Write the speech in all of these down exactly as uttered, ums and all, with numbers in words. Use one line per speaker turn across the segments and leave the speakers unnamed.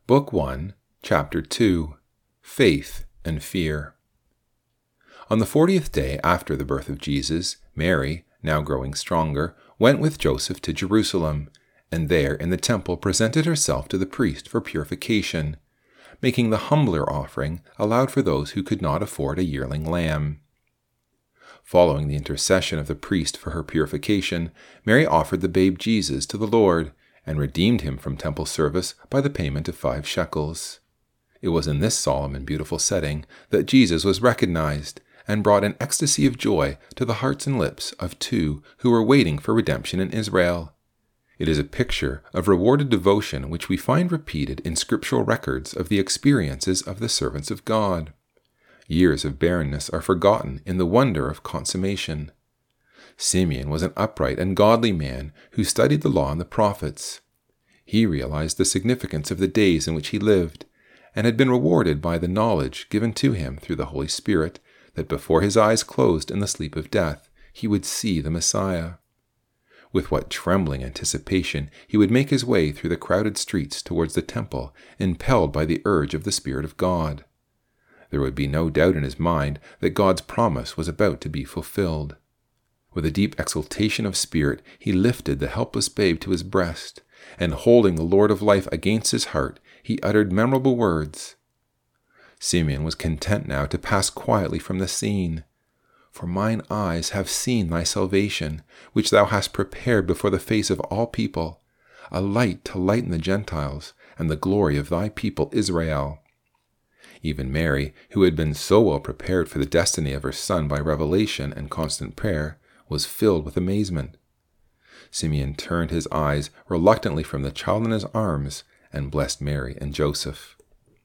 Book one, Chapter two, Faith and Fear. On the fortieth day after the birth of Jesus, Mary, now growing stronger, went with Joseph to Jerusalem, and there in the temple presented herself to the priest for purification, making the humbler offering allowed for those who could not afford a yearling lamb. Following the intercession of the priest for her purification, Mary offered the babe Jesus to the Lord, and redeemed him from temple service by the payment of five shekels. It was in this solemn and beautiful setting that Jesus was recognized, and brought an ecstasy of joy to the hearts and lips of two who were waiting for redemption in Israel. It is a picture of rewarded devotion which we find repeated in scriptural records of the experiences of the servants of God. Years of barrenness are forgotten in the wonder of consummation. Simeon was an upright and godly man who studied the law and the prophets. He realized the significance of the days in which he lived, and had been rewarded by the knowledge given to him through the Holy Spirit that before his eyes closed in the sleep of death, he would see the Messiah. With what trembling anticipation he would make his way through the crowded streets towards the temple, impelled by the urge of the Spirit of God. There would be no doubt in his mind that God's promise was about to be fulfilled. With a deep exultation of spirit, he lifted the helpless babe to his breast, and holding the Lord of life against his heart, he uttered memorable words. Simeon was content now to pass quietly from the scene. For mine eyes have seen thy salvation, which thou hast prepared before the face of all people, a light to lighten the Gentiles, and the glory of thy people Israel. Even Mary, who had been so well prepared for the destiny of her son by revelation and constant prayer, was filled with amazement. Simeon turned his eyes reluctantly from the child in his arms and blessed Mary and Joseph.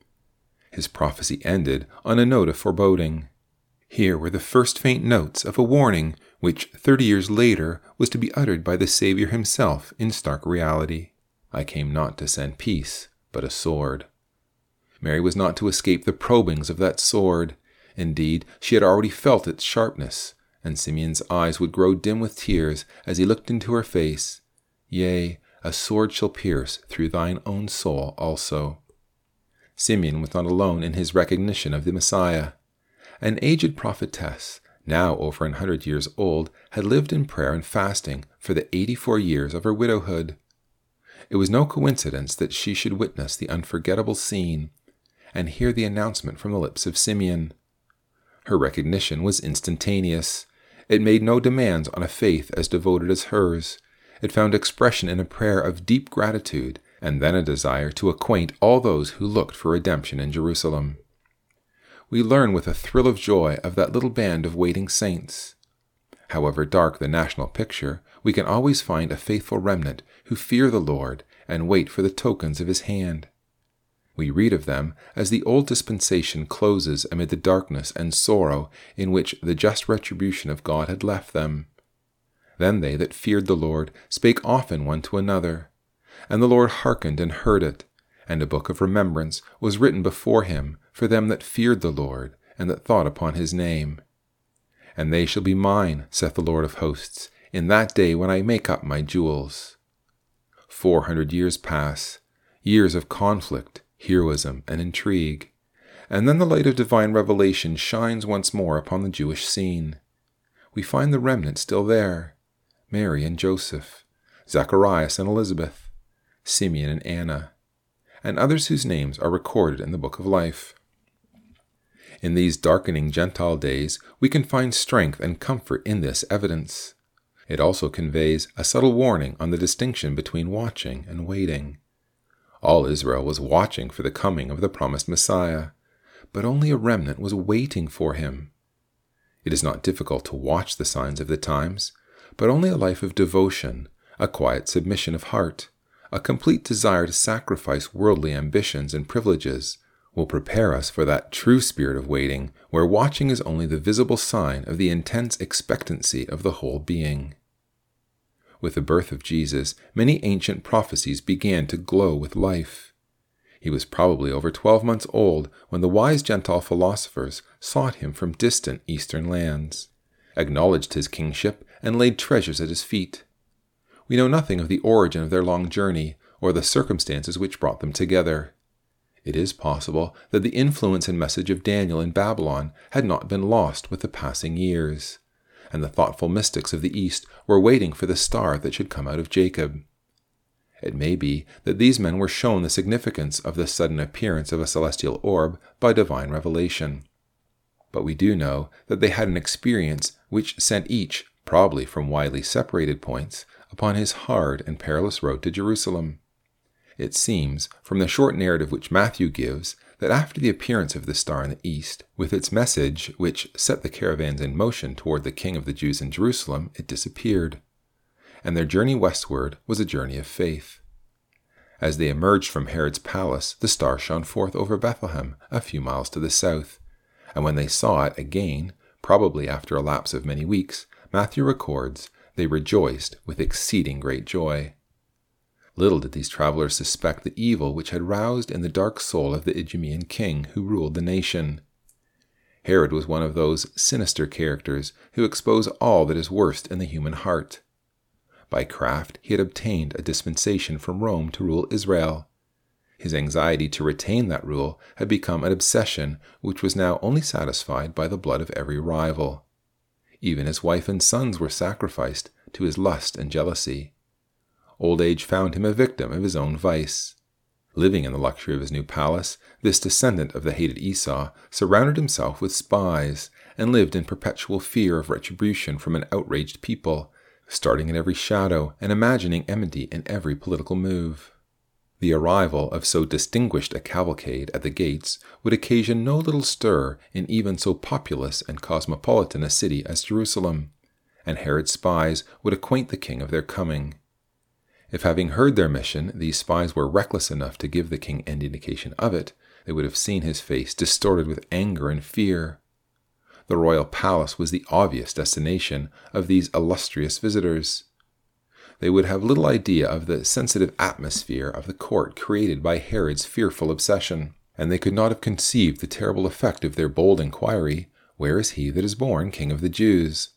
His prophecy ended on a note of foreboding. Here were the first faint notes of a warning which thirty years later was to be uttered by the Savior himself in stark reality. I came not to send peace, but a sword. Mary was not to escape the probings of that sword. Indeed, she had already felt its sharpness, and Simeon's eyes would grow dim with tears as he looked into her face. Yea, a sword shall pierce through thine own soul also. Simeon was not alone in his recognition of the Messiah. An aged prophetess, now over an hundred years old, had lived in prayer and fasting for the eighty-four years of her widowhood. It was no coincidence that she should witness the unforgettable scene, and hear the announcement from the lips of Simeon. Her recognition was instantaneous. It made no demands on a faith as devoted as hers. It found expression in a prayer of deep gratitude, and then a desire to acquaint all those who looked for redemption in Jerusalem. We learn with a thrill of joy of that little band of waiting saints. However dark the national picture, we can always find a faithful remnant who fear the Lord and wait for the tokens of his hand. We read of them as the old dispensation closes amid the darkness and sorrow in which the just retribution of God had left them. Then they that feared the Lord spake often one to another, and the Lord hearkened and heard it, and a book of remembrance was written before him for them that feared the Lord, and that thought upon his name. And they shall be mine, saith the Lord of hosts, in that day when I make up my jewels. Four hundred years pass, years of conflict, heroism, and intrigue, and then the light of divine revelation shines once more upon the Jewish scene. We find the remnant still there, Mary and Joseph, Zacharias and Elizabeth, Simeon and Anna, and others whose names are recorded in the book of life. In these darkening Gentile days, we can find strength and comfort in this evidence. It also conveys a subtle warning on the distinction between watching and waiting. All Israel was watching for the coming of the promised Messiah, but only a remnant was waiting for him. It is not difficult to watch the signs of the times, but only a life of devotion, a quiet submission of heart, a complete desire to sacrifice worldly ambitions and privileges, will prepare us for that true spirit of waiting, where watching is only the visible sign of the intense expectancy of the whole being. With the birth of Jesus, many ancient prophecies began to glow with life. He was probably over twelve months old when the wise Gentile philosophers sought him from distant eastern lands, acknowledged his kingship, and laid treasures at his feet. We know nothing of the origin of their long journey, or the circumstances which brought them together. It is possible that the influence and message of Daniel in Babylon had not been lost with the passing years, and the thoughtful mystics of the East were waiting for the star that should come out of Jacob. It may be that these men were shown the significance of the sudden appearance of a celestial orb by divine revelation. But we do know that they had an experience which sent each, probably from widely separated points, upon his hard and perilous road to Jerusalem. It seems, from the short narrative which Matthew gives, that after the appearance of the star in the east, with its message which set the caravans in motion toward the King of the Jews in Jerusalem, it disappeared, and their journey westward was a journey of faith. As they emerged from Herod's palace, the star shone forth over Bethlehem, a few miles to the south, and when they saw it again, probably after a lapse of many weeks, Matthew records, they rejoiced with exceeding great joy. Little did these travelers suspect the evil which had roused in the dark soul of the Idumean king who ruled the nation. Herod was one of those sinister characters who expose all that is worst in the human heart. By craft, he had obtained a dispensation from Rome to rule Israel. His anxiety to retain that rule had become an obsession which was now only satisfied by the blood of every rival. Even his wife and sons were sacrificed to his lust and jealousy. Old age found him a victim of his own vice. Living in the luxury of his new palace, this descendant of the hated Esau surrounded himself with spies and lived in perpetual fear of retribution from an outraged people, starting at every shadow and imagining enmity in every political move. The arrival of so distinguished a cavalcade at the gates would occasion no little stir in even so populous and cosmopolitan a city as Jerusalem, and Herod's spies would acquaint the king of their coming. If having heard their mission, these spies were reckless enough to give the king any indication of it, they would have seen his face distorted with anger and fear. The royal palace was the obvious destination of these illustrious visitors. They would have little idea of the sensitive atmosphere of the court created by Herod's fearful obsession, and they could not have conceived the terrible effect of their bold inquiry, "Where is he that is born King of the Jews?"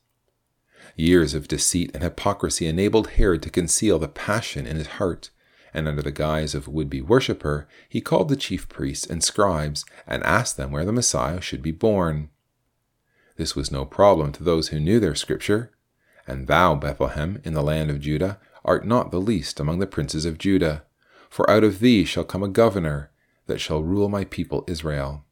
Years of deceit and hypocrisy enabled Herod to conceal the passion in his heart, and under the guise of would-be worshipper, he called the chief priests and scribes and asked them where the Messiah should be born. This was no problem to those who knew their scripture. "And thou, Bethlehem, in the land of Judah, art not the least among the princes of Judah, for out of thee shall come a governor that shall rule my people Israel."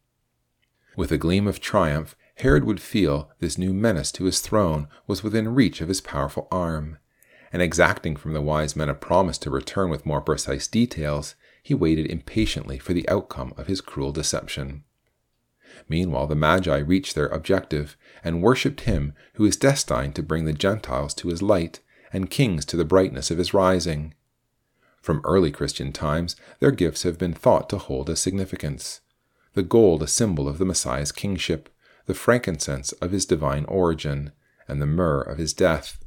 With a gleam of triumph, Herod would feel this new menace to his throne was within reach of his powerful arm, and exacting from the wise men a promise to return with more precise details, he waited impatiently for the outcome of his cruel deception. Meanwhile, the Magi reached their objective and worshipped him who is destined to bring the Gentiles to his light and kings to the brightness of his rising. From early Christian times, their gifts have been thought to hold a significance. The gold a symbol of the Messiah's kingship, the frankincense of his divine origin, and the myrrh of his death.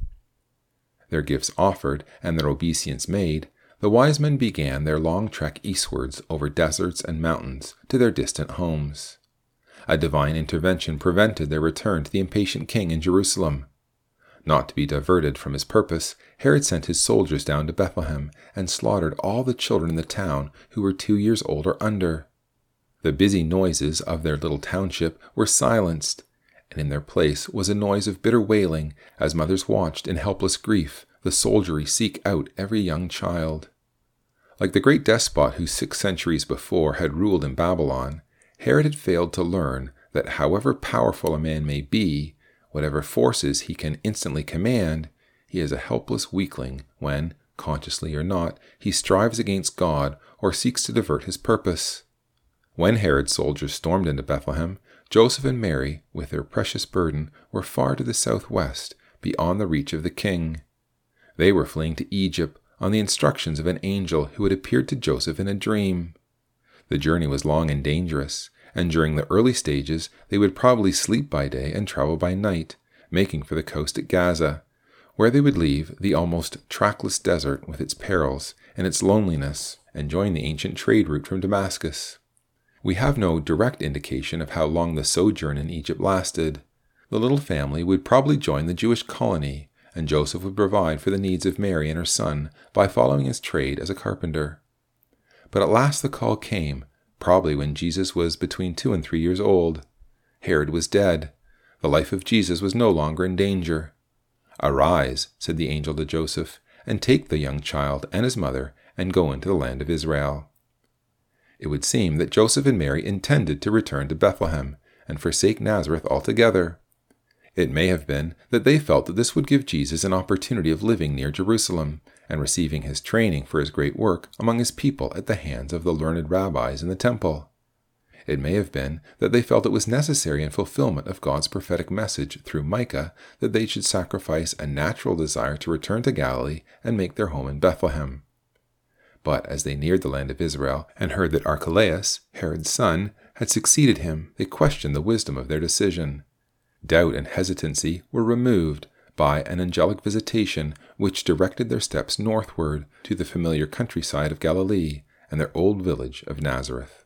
Their gifts offered and their obeisance made, the wise men began their long trek eastwards over deserts and mountains to their distant homes. A divine intervention prevented their return to the impatient king in Jerusalem. Not to be diverted from his purpose, Herod sent his soldiers down to Bethlehem and slaughtered all the children in the town who were two years old or under. The busy noises of their little township were silenced, and in their place was a noise of bitter wailing as mothers watched in helpless grief the soldiery seek out every young child. Like the great despot who six centuries before had ruled in Babylon, Herod had failed to learn that however powerful a man may be, whatever forces he can instantly command, he is a helpless weakling when, consciously or not, he strives against God or seeks to divert his purpose. When Herod's soldiers stormed into Bethlehem, Joseph and Mary, with their precious burden, were far to the southwest, beyond the reach of the king. They were fleeing to Egypt on the instructions of an angel who had appeared to Joseph in a dream. The journey was long and dangerous, and during the early stages they would probably sleep by day and travel by night, making for the coast at Gaza, where they would leave the almost trackless desert with its perils and its loneliness, and join the ancient trade route from Damascus. We have no direct indication of how long the sojourn in Egypt lasted. The little family would probably join the Jewish colony, and Joseph would provide for the needs of Mary and her son by following his trade as a carpenter. But at last the call came, probably when Jesus was between two and three years old. Herod was dead. The life of Jesus was no longer in danger. "Arise," said the angel to Joseph, "and take the young child and his mother and go into the land of Israel." It would seem that Joseph and Mary intended to return to Bethlehem and forsake Nazareth altogether. It may have been that they felt that this would give Jesus an opportunity of living near Jerusalem and receiving his training for his great work among his people at the hands of the learned rabbis in the temple. It may have been that they felt it was necessary in fulfillment of God's prophetic message through Micah that they should sacrifice a natural desire to return to Galilee and make their home in Bethlehem. But as they neared the land of Israel and heard that Archelaus, Herod's son, had succeeded him, they questioned the wisdom of their decision. Doubt and hesitancy were removed by an angelic visitation which directed their steps northward to the familiar countryside of Galilee and their old village of Nazareth.